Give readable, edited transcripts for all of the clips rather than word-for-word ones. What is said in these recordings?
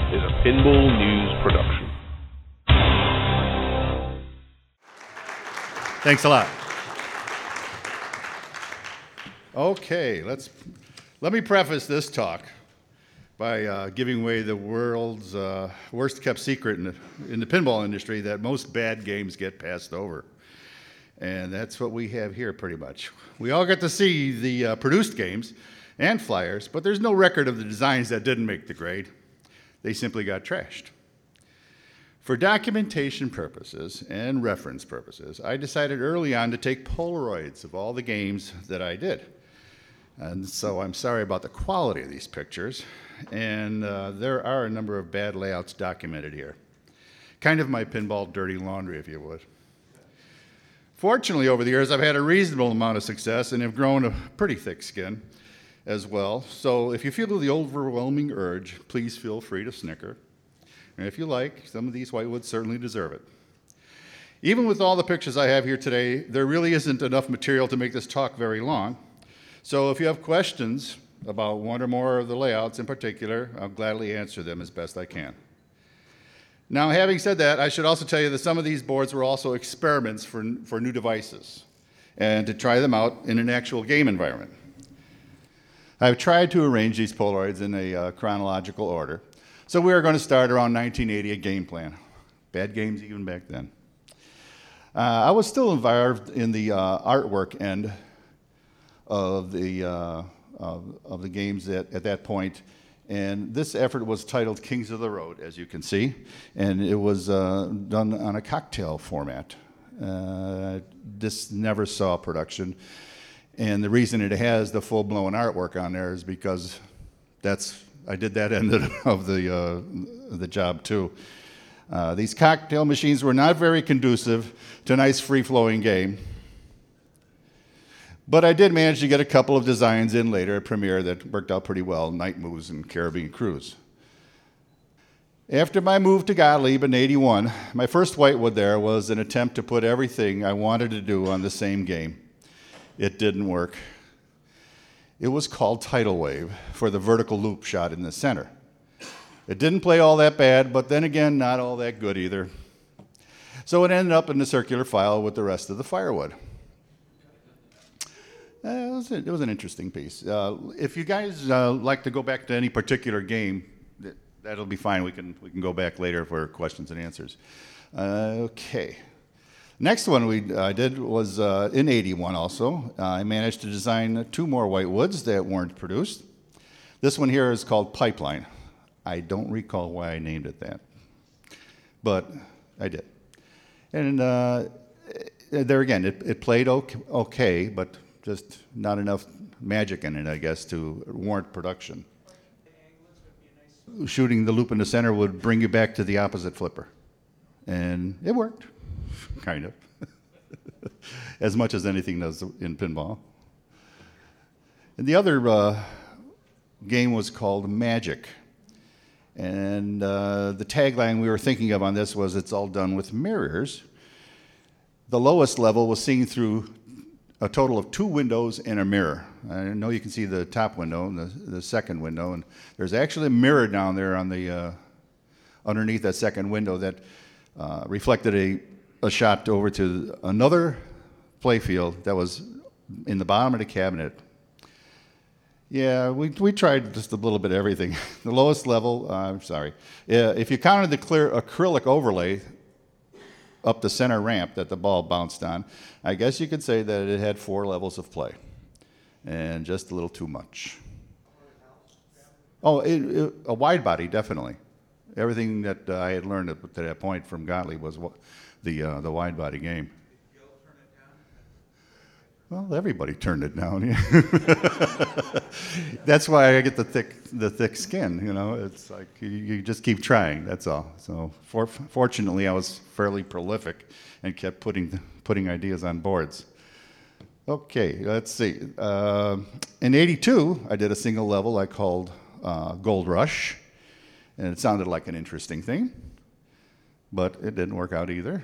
is a Pinball News production. Thanks a lot. Okay, let me preface this talk by giving away the world's worst kept secret in the pinball industry, that most bad games get passed over. And that's what we have here pretty much. We all get to see the produced games and flyers, but there's no record of the designs that didn't make the grade. They simply got trashed. For documentation purposes and reference purposes, I decided early on to take Polaroids of all the games that I did. And so I'm sorry about the quality of these pictures, and there are a number of bad layouts documented here. Kind of my pinball dirty laundry, if you would. Fortunately, over the years, I've had a reasonable amount of success and have grown a pretty thick skin as well. So if you feel the overwhelming urge, please feel free to snicker. And if you like, some of these whitewoods certainly deserve it. Even with all the pictures I have here today, there really isn't enough material to make this talk very long. So if you have questions about one or more of the layouts in particular, I'll gladly answer them as best I can. Now, having said that, I should also tell you that some of these boards were also experiments for new devices and to try them out in an actual game environment. I've tried to arrange these Polaroids in a chronological order. So we are going to start around 1980 at Game Plan. Bad games even back then. I was still involved in the artwork end of the games at that point, and this effort was titled Kings of the Road, as you can see, and it was done on a cocktail format. This never saw production, and the reason it has the full-blown artwork on there is because I did that end of the job too. These cocktail machines were not very conducive to a nice free-flowing game, but I did manage to get a couple of designs in later at Premiere that worked out pretty well, Night Moves and Caribbean Cruise. After my move to Gottlieb in '81, my first whitewood there was an attempt to put everything I wanted to do on the same game. It didn't work. It was called Tidal Wave for the vertical loop shot in the center. It didn't play all that bad, but then again, not all that good either. So it ended up in the circular file with the rest of the firewood. It was an interesting piece. If you guys like to go back to any particular game, that'll be fine. We can go back later for questions and answers. Okay. Next one I did was in '81 also. I managed to design two more whitewoods that weren't produced. This one here is called Pipeline. I don't recall why I named it that, but I did. And there again, it played okay, but just not enough magic in it, I guess, to warrant production. Shooting the loop in the center would bring you back to the opposite flipper. And it worked. Kind of. As much as anything does in pinball. And the other game was called Magic. And the tagline we were thinking of on this was, it's all done with mirrors. The lowest level was seen through a total of two windows and a mirror. I know you can see the top window and the second window. And there's actually a mirror down there on the underneath that second window that reflected a shot over to another playfield that was in the bottom of the cabinet. Yeah, we tried just a little bit of everything. The lowest level, if you counted the clear acrylic overlay up the center ramp that the ball bounced on, I guess you could say that it had 4 levels of play, and just a little too much. Oh, a wide body, definitely. Everything that I had learned up to that point from Gottlieb was the wide body game. Did Gil turn it down? Well, everybody turned it down. Yeah. That's why I get the thick skin. You know, it's like you just keep trying. That's all. So fortunately, I was fairly prolific and kept putting ideas on boards. Okay, let's see. In '82, I did a single level I called Gold Rush. And it sounded like an interesting thing, but it didn't work out either.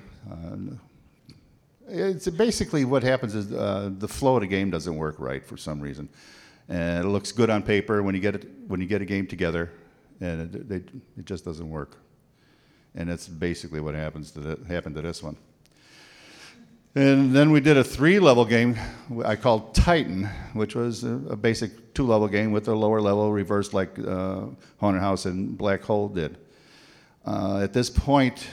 It's basically what happens is the flow of the game doesn't work right for some reason. And it looks good on paper when you get a game together, and it just doesn't work. And that's basically what happened to this one. And then we did a 3-level game I called Titan, which was a basic 2-level game with a lower level reversed like Haunted House and Black Hole did. At this point,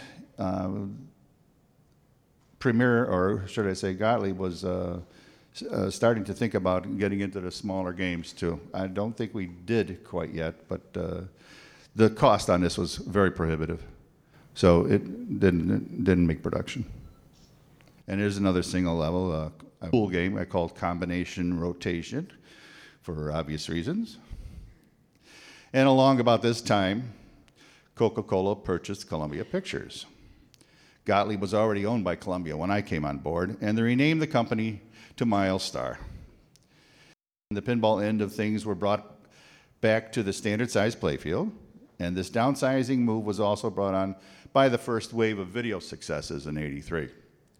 Premier, or should I say Gottlieb, was starting to think about getting into the smaller games too. I don't think we did quite yet, but the cost on this was very prohibitive, so it didn't make production. And there's another single level, a pool game I called Combination Rotation, for obvious reasons. And along about this time, Coca-Cola purchased Columbia Pictures. Gottlieb was already owned by Columbia when I came on board, and they renamed the company to Milestar. The pinball end of things were brought back to the standard size playfield, and this downsizing move was also brought on by the first wave of video successes in '83.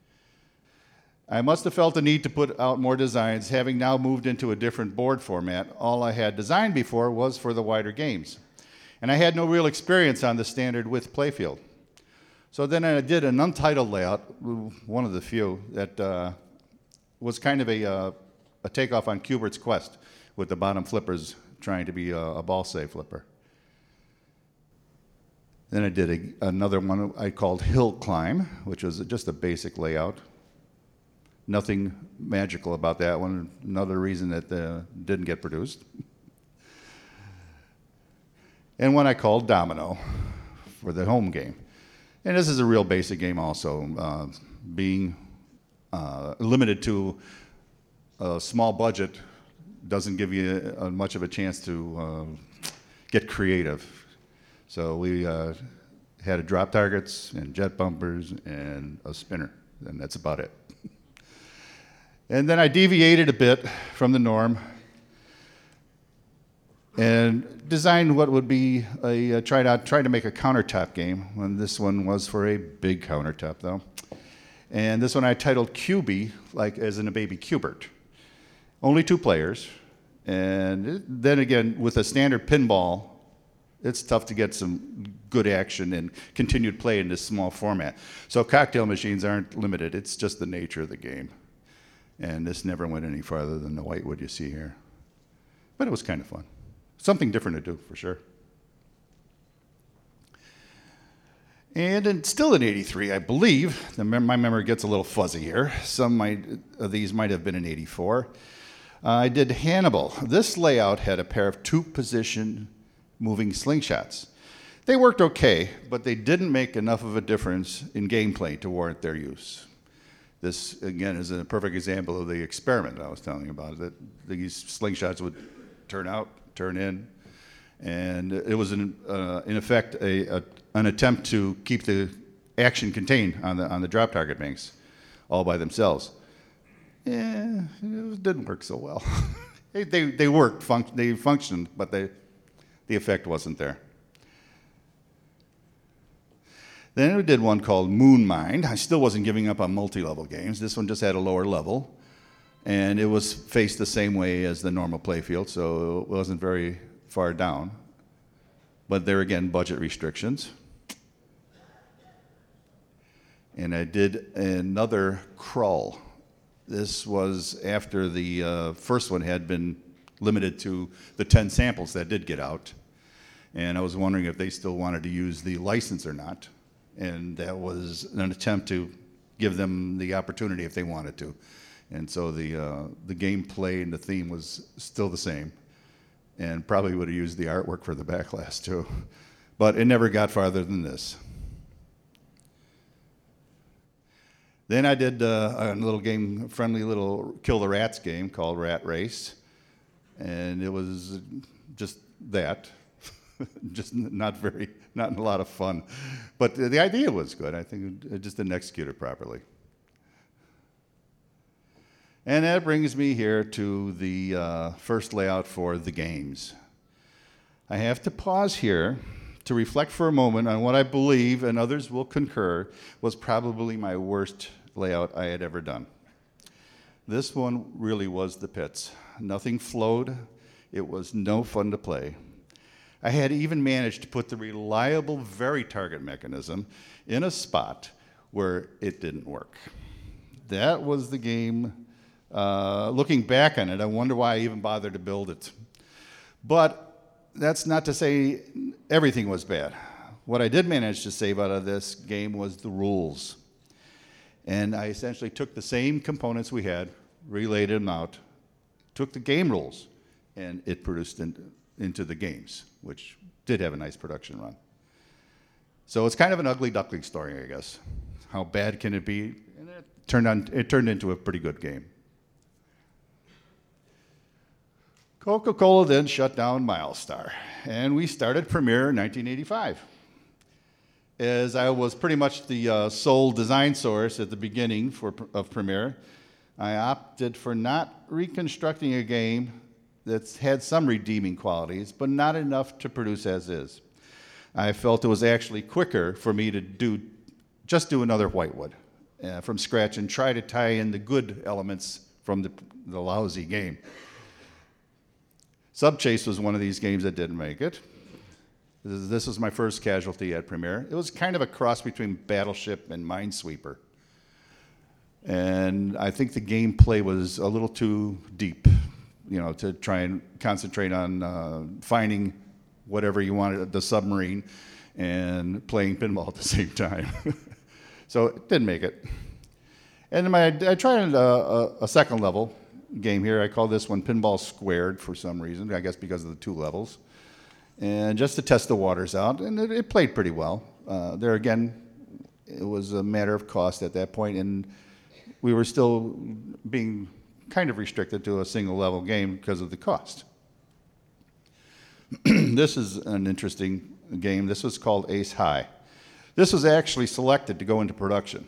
I must have felt the need to put out more designs, having now moved into a different board format. All I had designed before was for the wider games, and I had no real experience on the standard width playfield. So then I did an untitled layout, one of the few, that was kind of a takeoff on Kubert's Quest, with the bottom flippers trying to be a ball save flipper. Then I did another one I called Hill Climb, which was just a basic layout. Nothing magical about that one. Another reason that didn't get produced. And one I called Domino for the home game. And this is a real basic game also. Being limited to a small budget doesn't give you much of a chance to get creative. So we had drop targets and jet bumpers and a spinner, and that's about it. And then I deviated a bit from the norm and designed what would be tried to make a countertop game. And this one was for a big countertop, though. And this one I titled QB, like as in a baby Qbert. Only 2 players. And then again, with a standard pinball, it's tough to get some good action and continued play in this small format. So cocktail machines aren't limited. It's just the nature of the game. And this never went any farther than the whitewood you see here. But it was kind of fun. Something different to do, for sure. And still in '83, I believe, my memory gets a little fuzzy here. Some of these might have been in '84. I did Hannibal. This layout had a pair of 2-position moving slingshots. They worked okay, but they didn't make enough of a difference in gameplay to warrant their use. This, again, is a perfect example of the experiment I was telling you about, that these slingshots would turn in, and it was, in effect, an attempt to keep the action contained on the drop target banks all by themselves. Yeah, it didn't work so well. They worked, they functioned, but the effect wasn't there. Then we did one called Moon Mine. I still wasn't giving up on multi-level games. This one just had a lower level, and it was faced the same way as the normal playfield, so it wasn't very far down. But there again, budget restrictions. And I did another Krull. This was after the first one had been limited to the 10 samples that did get out. And I was wondering if they still wanted to use the license or not. And that was an attempt to give them the opportunity if they wanted to. And so the gameplay and the theme was still the same. And probably would have used the artwork for the backlash too. But it never got farther than this. Then I did a little game, friendly little Kill the Rats game called Rat Race. And it was just that. Just not a lot of fun. But the idea was good. I think it just didn't execute it properly. And that brings me here to the first layout for the games. I have to pause here to reflect for a moment on what I believe, and others will concur, was probably my worst layout I had ever done. This one really was the pits. Nothing flowed. It was no fun to play. I had even managed to put the reliable very target mechanism in a spot where it didn't work. That was the game. Looking back on it, I wonder why I even bothered to build it. But that's not to say everything was bad. What I did manage to save out of this game was the rules. And I essentially took the same components we had, relayed them out, took the game rules, and it produced into the games, which did have a nice production run. So it's kind of an ugly duckling story, I guess. How bad can it be? And it turned into a pretty good game. Coca-Cola then shut down Milestar, and we started Premier in 1985. As I was pretty much the sole design source at the beginning of Premier, I opted for not reconstructing a game that's had some redeeming qualities, but not enough to produce as is. I felt it was actually quicker for me to just do another Whitewood from scratch and try to tie in the good elements from the lousy game. Subchase was one of these games that didn't make it. This was my first casualty at Premier. It was kind of a cross between Battleship and Minesweeper. And I think the gameplay was a little too deep, to try and concentrate on finding whatever you wanted, the submarine, and playing pinball at the same time. So it didn't make it. And I tried a second level game here. I call this one Pinball Squared for some reason, I guess because of the two levels. And just to test the waters out, and it played pretty well. There again, it was a matter of cost at that point, and we were still being kind of restricted to a single level game because of the cost. This is an interesting game. This was called Ace High. This was actually selected to go into production.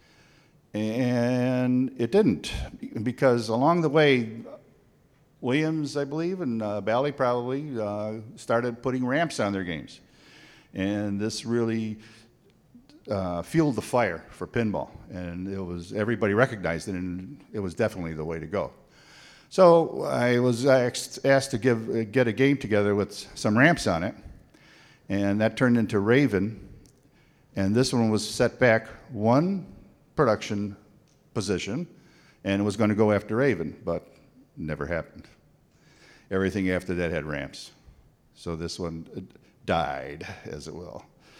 And it didn't, because along the way, Williams, I believe, and Bally probably started putting ramps on their games. And this really fueled the fire for pinball. And everybody recognized it, and it was definitely the way to go. So I was asked to get a game together with some ramps on it, and that turned into Raven. And this one was set back one production position, and it was going to go after Raven, but never happened. Everything after that had ramps. So this one died, as it will.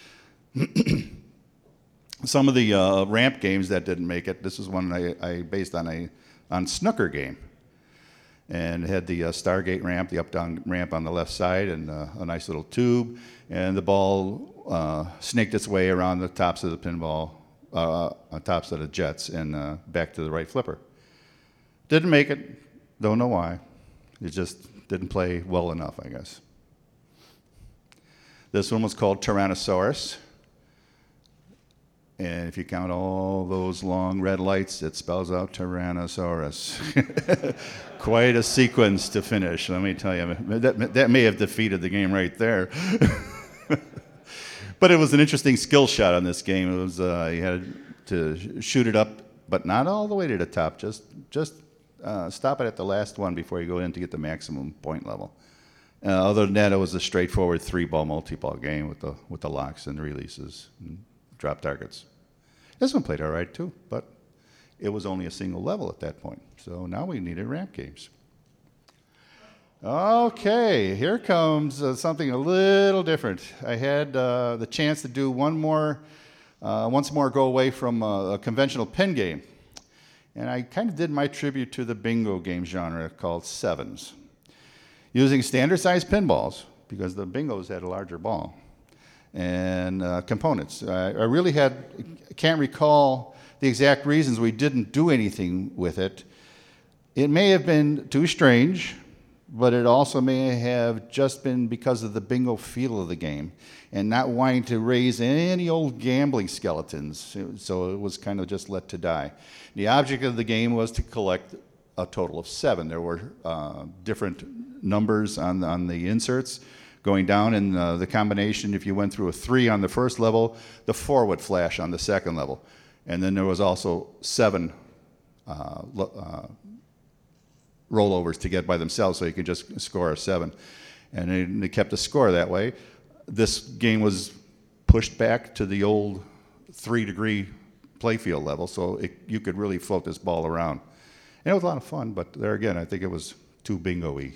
Some of the ramp games that didn't make it, this is one I based on snooker game. And it had the Stargate ramp, the up-down ramp on the left side, and a nice little tube. And the ball snaked its way around the tops of the pinball, tops of the jets, and back to the right flipper. Didn't make it. Don't know why. It just didn't play well enough, I guess. This one was called Tyrannosaurus. And if you count all those long red lights, it spells out Tyrannosaurus. Quite a sequence to finish, let me tell you. That may have defeated the game right there. But it was an interesting skill shot on this game. It was you had to shoot it up, but not all the way to the top. Just stop it at the last one before you go in to get the maximum point level. Other than that, it was a straightforward 3-ball multi-ball game with the locks and releases and drop targets. This one played all right too, but it was only a single level at that point. So now we needed ramp games. Okay, here comes something a little different. I had the chance to do once more go away from a conventional pin game. And I kind of did my tribute to the bingo game genre called Sevens. Using standard-sized pinballs, because the bingos had a larger ball, and components. I really can't recall the exact reasons we didn't do anything with it. It may have been too strange, but it also may have just been because of the bingo feel of the game and not wanting to raise any old gambling skeletons, so it was kind of just let to die. The object of the game was to collect a total of 7. There were different numbers on the inserts going down, and the combination, if you went through a 3 on the first level, the 4 would flash on the second level. And then there was also 7 rollovers to get by themselves, so you could just score a 7. And they kept a score that way. This game was pushed back to the old 3-degree playfield level, so you could really float this ball around. And it was a lot of fun, but there again, I think it was too bingo-y.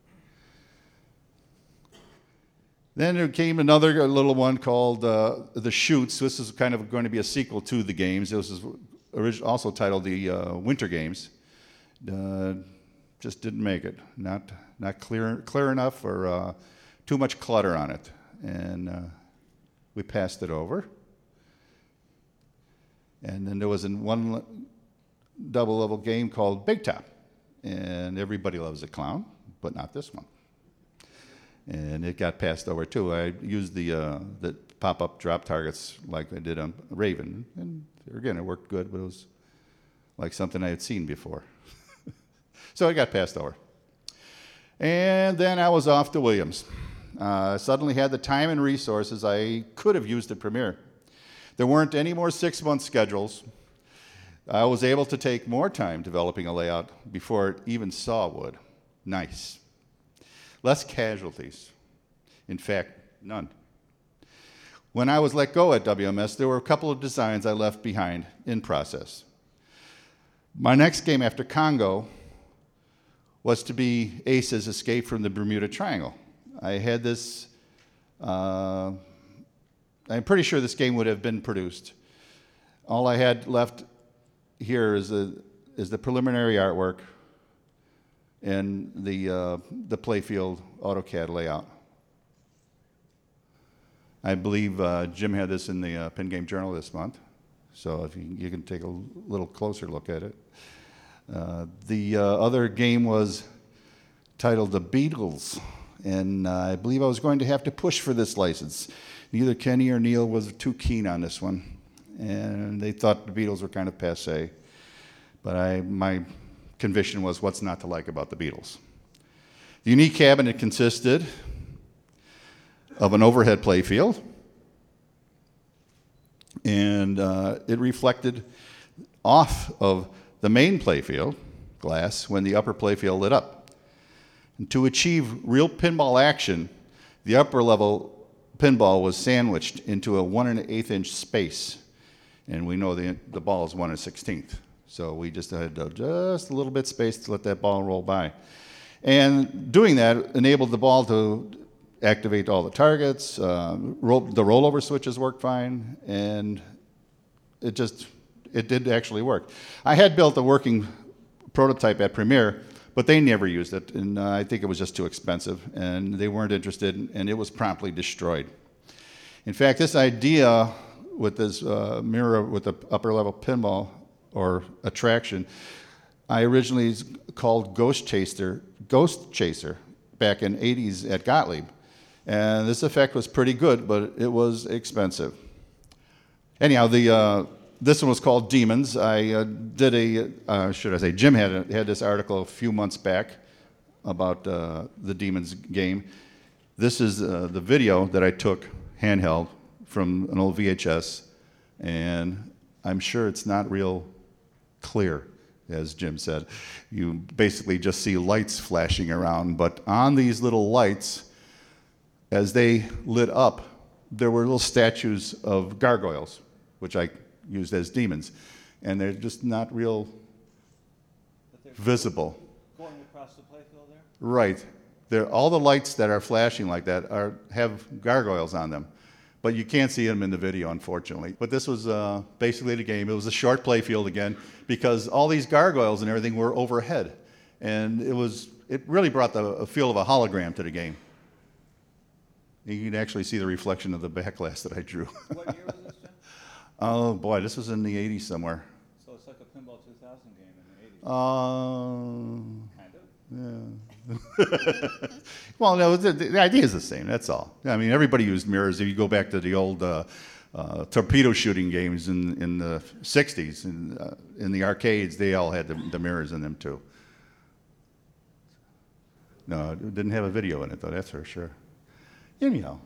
Then there came another little one called The Chutes. This is kind of going to be a sequel to the games. This is also titled the Winter Games. Just didn't make it. Not clear enough, or too much clutter on it. And we passed it over. And then there was one double-level game called Big Top. And everybody loves a clown, but not this one. And it got passed over too. I used the pop-up drop targets like I did on Raven, and again, it worked good, but it was like something I had seen before. So it got passed over. And then I was off to Williams. I suddenly had the time and resources I could have used at Premiere. There weren't any more 6-month schedules. I was able to take more time developing a layout before it even saw wood. Nice. Less casualties. In fact, none. When I was let go at WMS, there were a couple of designs I left behind in process. My next game after Congo was to be Ace's Escape from the Bermuda Triangle. I had this, I'm pretty sure this game would have been produced. All I had left here is the preliminary artwork and the playfield AutoCAD layout. I believe Jim had this in the Pen Game Journal this month, so if you can take a little closer look at it. The other game was titled The Beatles, and I believe I was going to have to push for this license. Neither Kenny or Neil was too keen on this one, and they thought the Beatles were kind of passé. But my conviction was, what's not to like about the Beatles? The unique cabinet consisted of an overhead playfield, and it reflected off of the main playfield glass when the upper playfield lit up. And to achieve real pinball action, the upper level pinball was sandwiched into a 1 1/8 inch space, and we know the ball is 1 1/16. So we just had just a little bit space to let that ball roll by. And doing that enabled the ball to activate all the targets, the rollover switches worked fine, and it did actually work. I had built a working prototype at Premiere, but they never used it, and I think it was just too expensive, and they weren't interested, and it was promptly destroyed. In fact, this idea with this mirror with the upper level pinball or attraction, I originally called Ghost Chaser back in '80s at Gottlieb. And this effect was pretty good, but it was expensive. Anyhow, this one was called Demons. I did Jim had this article a few months back about the Demons game. This is the video that I took handheld from an old VHS, and I'm sure it's not real clear, as Jim said. You basically just see lights flashing around, but on these little lights, as they lit up, there were little statues of gargoyles, which I used as demons, and they're just not real visible. Going across the playfield there? Right. All the lights that are flashing like that have gargoyles on them, but you can't see them in the video, unfortunately. But this was basically the game. It was a short playfield again, because all these gargoyles and everything were overhead, and it really brought a feel of a hologram to the game. You can actually see the reflection of the backglass that I drew. What year was this, Jim? Oh boy, this was in the '80s somewhere. So it's like a Pinball 2000 game in the '80s. Kind of. Yeah. Well, no, the idea is the same. That's all. I mean, everybody used mirrors. If you go back to the old torpedo shooting games in the '60s, in the arcades, they all had the mirrors in them too. No, it didn't have a video in it though. That's for sure. Anyhow.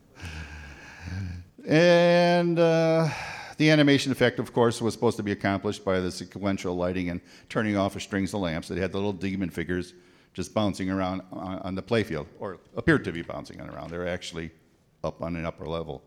And the animation effect, of course, was supposed to be accomplished by the sequential lighting and turning off of strings of lamps. It had the little demon figures just bouncing around on the playfield, or appeared to be bouncing around. They're actually up on an upper level.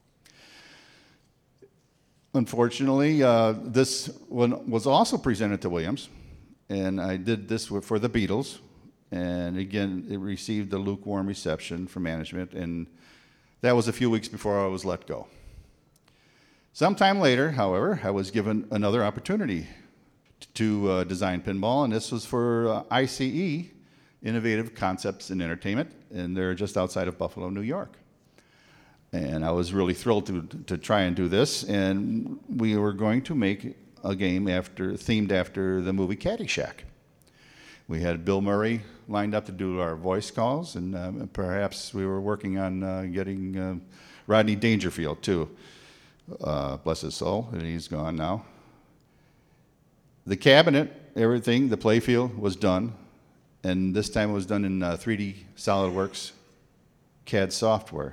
Unfortunately, this one was also presented to Williams, and I did this for the Beatles, and again, it received a lukewarm reception from management, and that was a few weeks before I was let go. Sometime later, however, I was given another opportunity to design pinball, and this was for ICE, Innovative Concepts in Entertainment, and they're just outside of Buffalo, New York. And I was really thrilled to try and do this, and we were going to make a game themed after the movie Caddyshack. We had Bill Murray lined up to do our voice calls, and perhaps we were working on getting Rodney Dangerfield too. Bless his soul, and he's gone now. The cabinet, everything, the playfield was done, and this time it was done in 3D SolidWorks CAD software.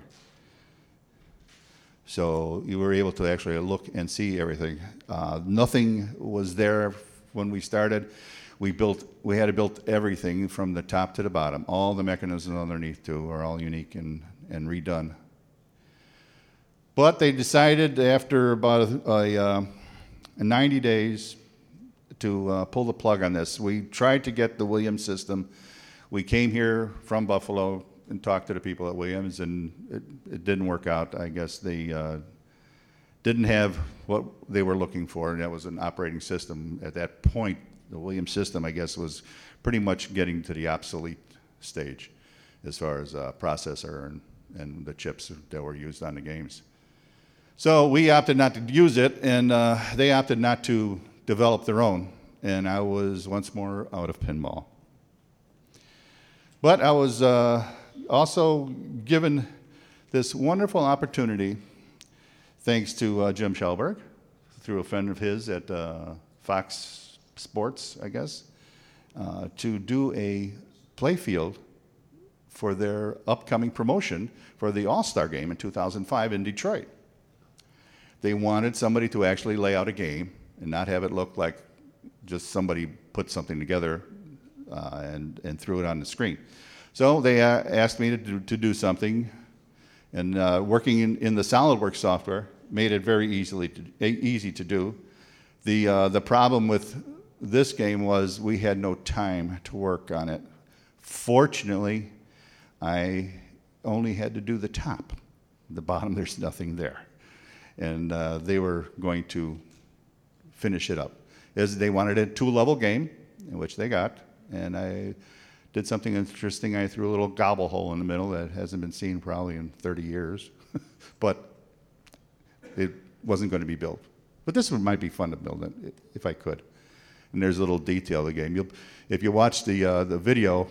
So you were able to actually look and see everything. Nothing was there when we started. We had to build everything from the top to the bottom. All the mechanisms underneath too are all unique and redone. But they decided after about 90 days to pull the plug on this. We tried to get the Williams system. We came here from Buffalo and talked to the people at Williams, and it didn't work out. I guess they didn't have what they were looking for, and that was an operating system. At that point, the Williams system, I guess, was pretty much getting to the obsolete stage as far as processor and the chips that were used on the games. So we opted not to use it, and they opted not to develop their own, and I was once more out of pinball. But I was also given this wonderful opportunity, thanks to Jim Schellberg, through a friend of his at Fox Sports, I guess, to do a playfield for their upcoming promotion for the All-Star game in 2005 in Detroit. They wanted somebody to actually lay out a game and not have it look like just somebody put something together and threw it on the screen. So they asked me to do something, and working in the SolidWorks software made it very easy to do. The problem with this game was we had no time to work on it. Fortunately, I only had to do the top. The bottom, there's nothing there. And they were going to finish it up. They wanted a 2-level game, which they got, and I did something interesting. I threw a little gobble hole in the middle that hasn't been seen probably in 30 years, but it wasn't going to be built. But this one might be fun to build it if I could. And there's a little detail of the game. If you watch the video,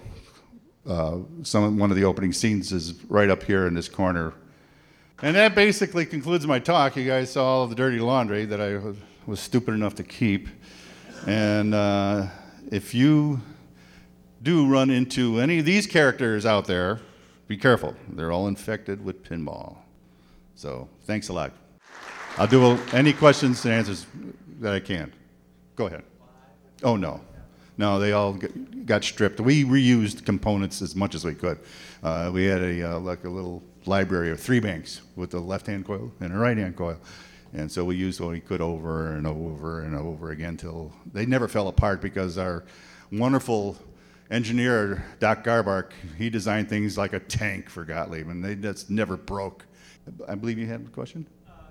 one of the opening scenes is right up here in this corner. And that basically concludes my talk. You guys saw all the dirty laundry that I was stupid enough to keep. And if you do run into any of these characters out there, be careful. They're all infected with pinball. So thanks a lot. I'll do any questions and answers that I can. Go ahead. Oh, no. No, they all got stripped. We reused components as much as we could. We had a little library of 3 banks with a left-hand coil and a right-hand coil. And so we used what we could over and over and over again till they never fell apart, because our wonderful engineer, Doc Garbark, he designed things like a tank for Gottlieb, and they just never broke. I believe you had a question?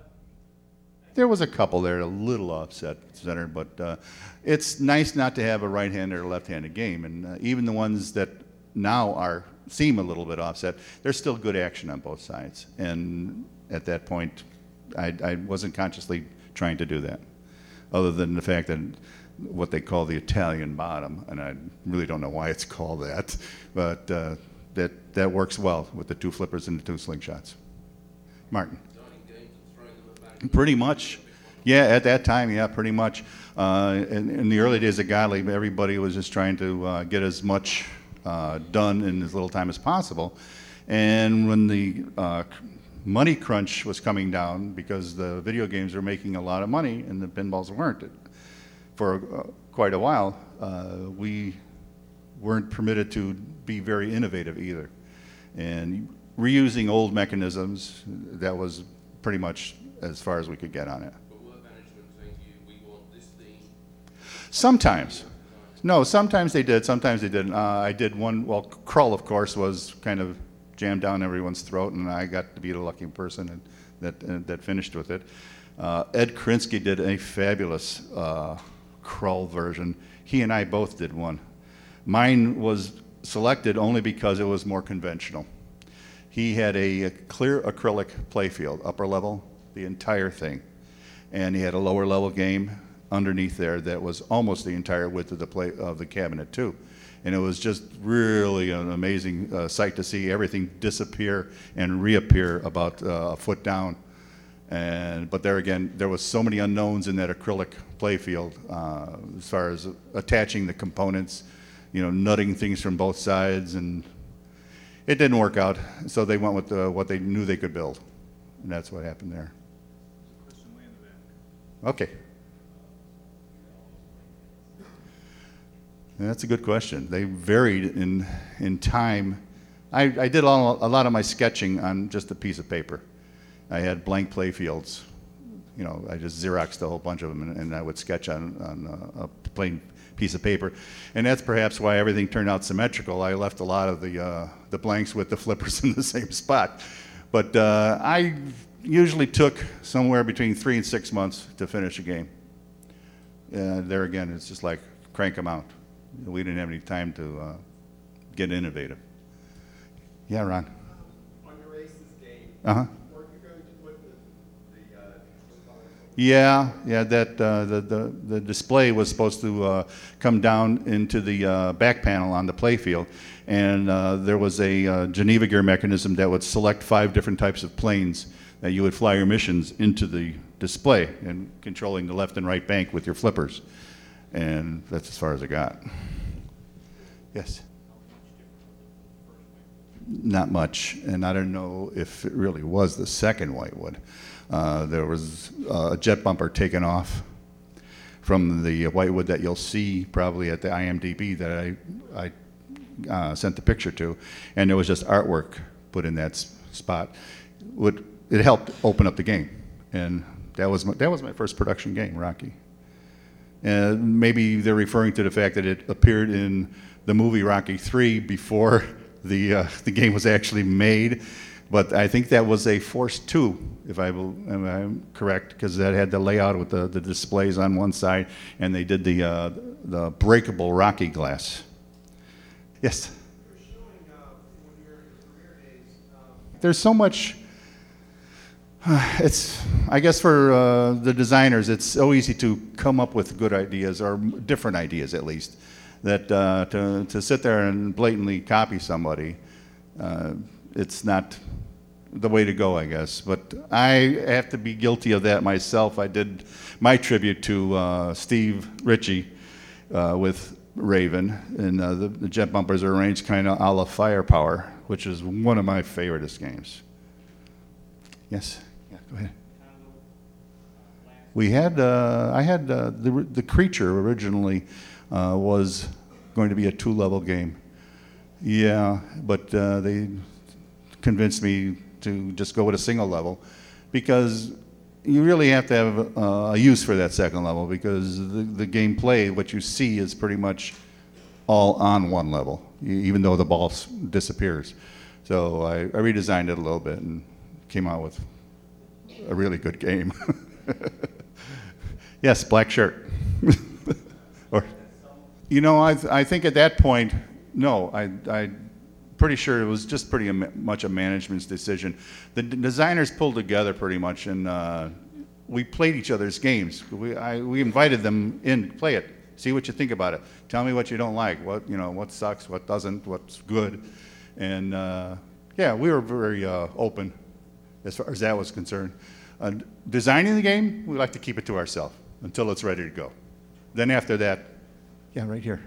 There was a couple there, a little offset center, but it's nice not to have a right-handed or left-handed game. And even the ones that now seem a little bit offset, there's still good action on both sides. And at that point, I wasn't consciously trying to do that, other than the fact that what they call the Italian bottom, and I really don't know why it's called that, but that works well with the 2 flippers and the 2 slingshots. Martin. Pretty much. Yeah, at that time, yeah, pretty much. In the early days of Gottlieb, everybody was just trying to get as much done in as little time as possible. And when the money crunch was coming down, because the video games were making a lot of money and the pinballs weren't, for quite a while, we weren't permitted to be very innovative either. And reusing old mechanisms, that was pretty much as far as we could get on it. But will management saying to you, we want this theme? Sometimes. No, sometimes they did, sometimes they didn't. I did one, well, Krull, of course, was kind of jammed down everyone's throat, and I got to be the lucky person that finished with it. Ed Krinsky did a fabulous Krull version. He and I both did one. Mine was selected only because it was more conventional. He had a clear acrylic playfield, upper level, the entire thing. And he had a lower level game underneath there that was almost the entire width of the cabinet too. And it was just really an amazing sight to see everything disappear and reappear about a foot down. But there again, there was so many unknowns in that acrylic playfield as far as attaching the components, nutting things from both sides, and it didn't work out. So they went with what they knew they could build, and that's what happened there. Okay. That's a good question. They varied in time. I did a lot of my sketching on just a piece of paper. I had blank play fields. I just Xeroxed a whole bunch of them, and I would sketch on a plain piece of paper. And that's perhaps why everything turned out symmetrical. I left a lot of the blanks with the flippers in the same spot. But I usually took somewhere between 3 and 6 months to finish a game. There again, it's just like crank them out. We didn't have any time to get innovative. Yeah, Ron. On your races game, Uh-huh. weren't you going to put Yeah. That the display was supposed to come down into the back panel on the playfield, and there was a Geneva gear mechanism that would select 5 different types of planes that you would fly your missions into the display, and controlling the left and right bank with your flippers. And that's as far as I got. Yes? Not much, and I don't know if it really was the second Whitewood. There was a jet bumper taken off from the Whitewood that you'll see probably at the IMDb that I sent the picture to, and there was just artwork put in that spot. It helped open up the game, and that was my first production game, Rocky. And maybe they're referring to the fact that it appeared in the movie Rocky III before the game was actually made. But I think that was a Force 2, if I'm correct, because that had the layout with the displays on one side, and they did the breakable Rocky glass. Yes? You're showing when you're in your career days. There's so much. I guess for the designers, it's so easy to come up with good ideas, or different ideas at least, that to sit there and blatantly copy somebody, it's not the way to go, I guess. But I have to be guilty of that myself. I did my tribute to Steve Ritchie with Raven, and the jet bumpers are arranged kind of a la Firepower, which is one of my favoriteest games. Yes? Yeah, go ahead. We had, I had, the Creature originally was going to be a 2-level game. Yeah, but they convinced me to just go with a single level, because you really have to have a use for that second level, because the gameplay, what you see is pretty much all on one level, even though the ball disappears. So I redesigned it a little bit and came out with a really good game. Yes, black shirt. Or, I think at that point, no, I'm pretty sure it was just pretty much a management's decision. The designers pulled together pretty much, and we played each other's games. We invited them in to play it, see what you think about it. Tell me what you don't like, what sucks, what doesn't, what's good, and yeah, we were very open as far as that was concerned. Designing the game, we like to keep it to ourselves until it's ready to go. Then after that, yeah, right here.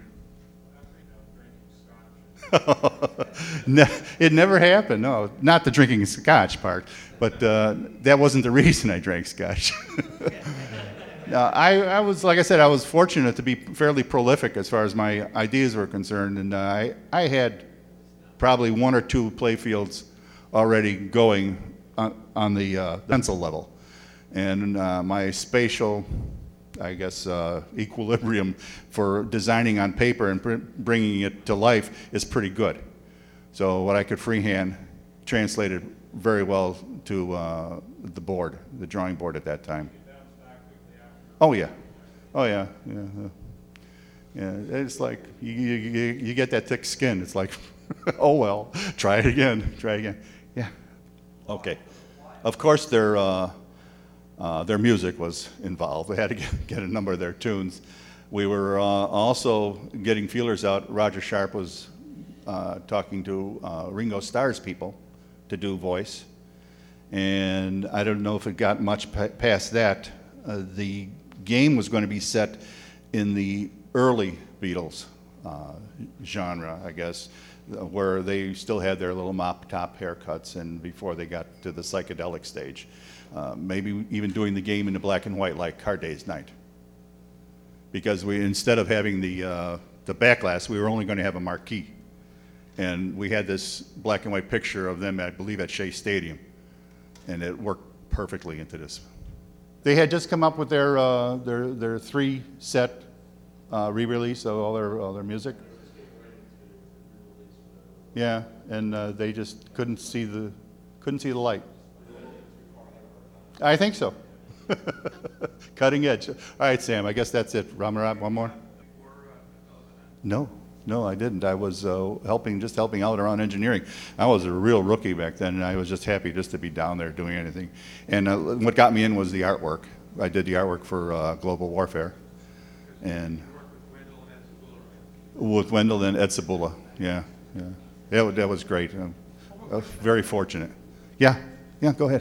It never happened. No, not the drinking scotch part, but that wasn't the reason I drank scotch. I was, like I said, I was fortunate to be fairly prolific as far as my ideas were concerned, and I had probably one or two playfields already going on the pencil level. And my spatial, I guess, equilibrium for designing on paper and bringing it to life is pretty good. So what I could freehand translated very well to the board, the drawing board at that time. Oh yeah, oh yeah, yeah. Yeah, it's like you get that thick skin. It's like, oh well, try it again, try it again. Yeah. Okay. Of course, their music was involved. We had to get a number of their tunes. We were also getting feelers out. Roger Sharp was talking to Ringo Starr's people to do voice, and I don't know if it got much past that. The game was going to be set in the early Beatles genre, I guess, where they still had their little mop-top haircuts and before they got to the psychedelic stage. Maybe even doing the game in the black and white like Hard Day's Night. Because we, instead of having the backglass, we were only going to have a marquee. And we had this black and white picture of them, I believe, at Shea Stadium. And it worked perfectly into this. They had just come up with their 3-set re-release of all their music. Yeah, and they just couldn't see the light. I think so. Cutting edge. All right, Sam. I guess that's it. Ramarab, one more. No, I didn't. I was helping out around engineering. I was a real rookie back then, and I was just happy just to be down there doing anything. And what got me in was the artwork. I did the artwork for Global Warfare, and with Wendell and Ed Sabula. Yeah. That was great. I was very fortunate. Yeah, go ahead.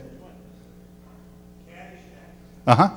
Uh-huh.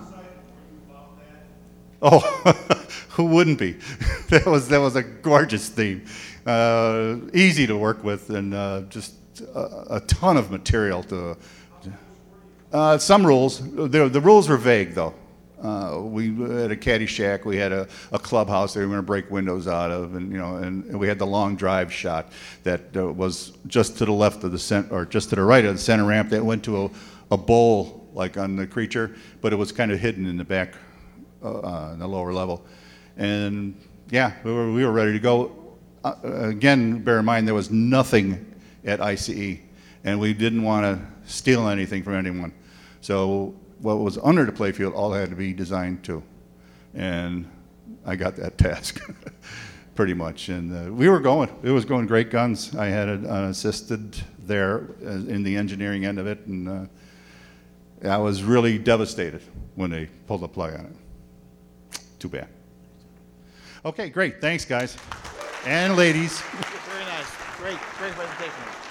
Oh, who wouldn't be? That was a gorgeous theme. Easy to work with, and just a ton of material to. Some rules. The rules were vague, though. We had a caddy shack. We had a clubhouse that we were going to break windows out of, and we had the long drive shot that was just to the left of the center, or just to the right of the center ramp that went to a bowl like on the creature, but it was kind of hidden in the back, in the lower level. And yeah, we were ready to go. Again, bear in mind there was nothing at ICE, and we didn't want to steal anything from anyone. So what was under the playfield all had to be designed too, and I got that task pretty much. And it was going great guns. I had an assisted there in the engineering end of it, and I was really devastated when they pulled the plug on it. Too bad. Okay, great. Thanks, guys and ladies. Very nice. Great presentation.